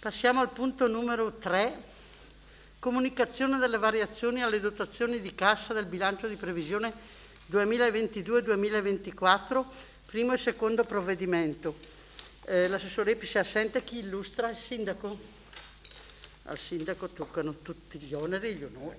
Passiamo al punto numero 3, comunicazione delle variazioni alle dotazioni di cassa del bilancio di previsione 2022-2024, primo e secondo provvedimento. L'assessore Epis è assente, chi illustra? Il sindaco? Al sindaco toccano tutti gli oneri e gli onori,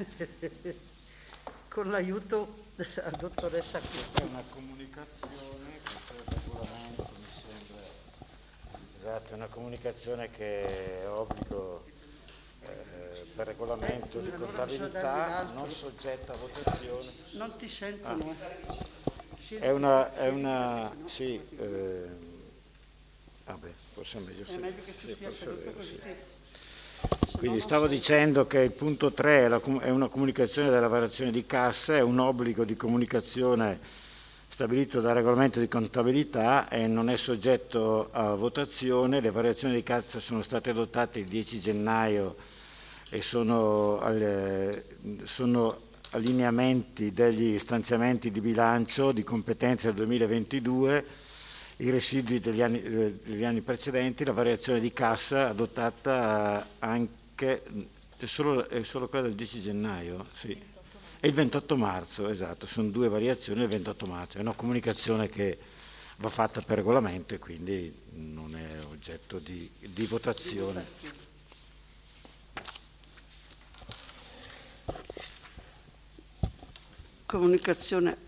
con l'aiuto della dottoressa Cristina. Questa è una comunicazione, questo è il regolamento, mi sembra. Esatto, è una comunicazione che è obbligo per regolamento di contabilità, non soggetta a votazione. Non ti sento, no? Sì, vabbè, forse è meglio se... È meglio che tu sia seduto così. Quindi stavo dicendo che il punto 3 è una comunicazione della variazione di cassa, è un obbligo di comunicazione stabilito dal regolamento di contabilità e non è soggetto a votazione. Le variazioni di cassa sono state adottate il 10 gennaio e sono allineamenti degli stanziamenti di bilancio di competenza del 2022, i residui degli anni precedenti. La variazione di cassa adottata anche, è solo quella del 10 gennaio, sì, e il 28 marzo, esatto, sono due variazioni il 28 marzo, è una comunicazione che va fatta per regolamento e quindi non è oggetto di votazione. Comunicazione